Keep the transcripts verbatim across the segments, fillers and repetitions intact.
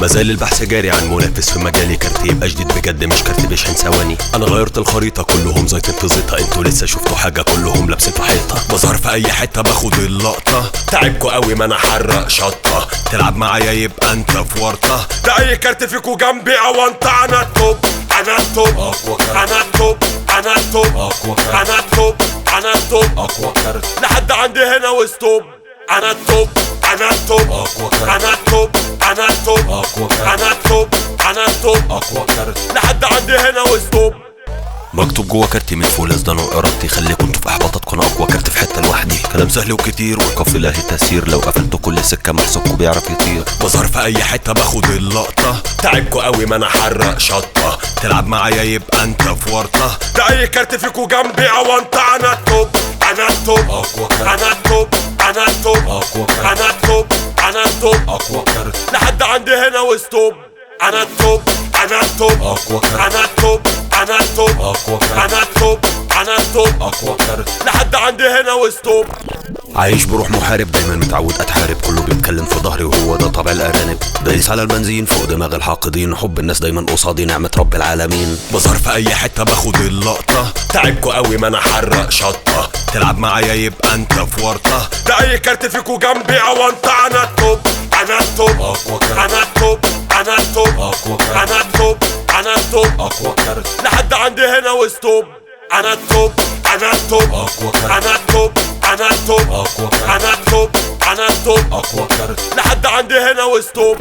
مازال البحث جاري عن منافس في مجالي، كارت يبقى جديد بجد مش كارت بيشحن ثواني. انا غيرت الخريطه كلهم زيطين في زيطه، انتوا لسه شفتوا حاجه كلهم لابسين في حيطه. بظهر في اي حته باخد اللقطه، تعبكوا قوي ما انا حرق شطه. تلعب معايا يبقى انت في ورطه، ده اي كارت فيكوا جنبي او انت. انا التوب انا التوب انا التوب انا التوب انا التوب انا التوب اقوى كارت لحد عندي هنا وستوب. انا التوب انا التوب انا التوب انا التوب انا التوب انا التوب اقوى كارت لحد عندي هنا وستوب. مكتوب جوا كارتي من فوق لازدانوا ارادتي، خليكوا انتوا في احباطاتكم انا اقوى كارت في حته لوحدي. كلام سهل وكتير والقافله هي تسير، لو قفلتوا كل سكه محسوبكوا بيعرف يطير. بظهر في اي حته باخد اللقطه، تعبكوا قوي ما انا حرق شطه. تلعب معايا يبقى انت في ورطه، ده اي كارت فيكوا جنبي او انت. انا التوب انا التوب انا التوب انا التوب انا التوب انا التوب اقوى كارت لحد عندي هنا وستوب. انا التوب انا التوب انا التوب انا التوب انا التوب انا التوب اقوى كارت لحد عندي هنا وستوب. عايش بروح محارب دايما متعود اتحارب، كله بيتكلم في ظهري وهو ده طبع الارانب. دايس على البنزين فوق دماغ الحاقدين، حب الناس دايما قصادي نعمة رب العالمين. بظهر في اي حتة باخد اللقطة، تعبكوا قوي ما انا حرق شطة. تلعب معايا يبقى انت في ورطة، ده اي كارت فيكوا جنبي او انت. انا التوب انا التوب انا التوب انا التوب انا التوب انا التوب اقوى كارت لحد عندي هنا وستوب. انا التوب انا التوب انا التوب انا التوب انا التوب انا التوب اقوى كارت لحد عندي هنا وستوب.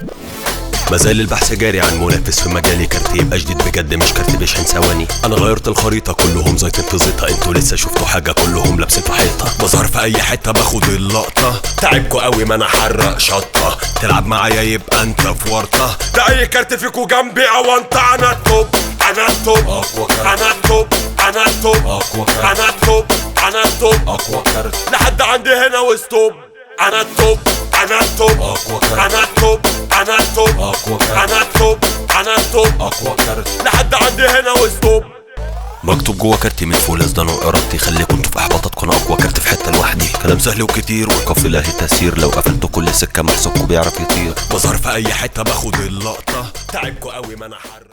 مازال البحث جاري عن منافس في مجالي، كارت يبقى جديد بجد مش كارت بيشحن ثواني. انا غيرت الخريطه كلهم زيطين في زيطه، انتوا لسه شفتوا حاجه كلهم لابسين في حيطه. بظهر في اي حته باخد اللقطه، تعبكوا قوي ما انا حرق شطه. تلعب معايا يبقى انت في ورطه، ده اي كارت فيكوا جنبي او انت. انا التوب انا التوب انا التوب انا التوب انا التوب انا التوب اقوى كارت لحد عندي هنا وستوب. انا التوب انا التوب انا التوب انا التوب انا التوب انا التوب اقوى كارت لحد عندي هنا وستوب. مكتوب جوا كارتي من فوق لازدانوا ارادتي، خليكوا انتوا في احباطاتكم انا اقوى كارت في حته لوحدي. كلام سهل وكتير والقافله هي تسير، لو قفلتوا كل سكه محسوبكوا بيعرف يطير. بظهر في اي حته باخد اللقطه، تعبكوا قوي ما انا حر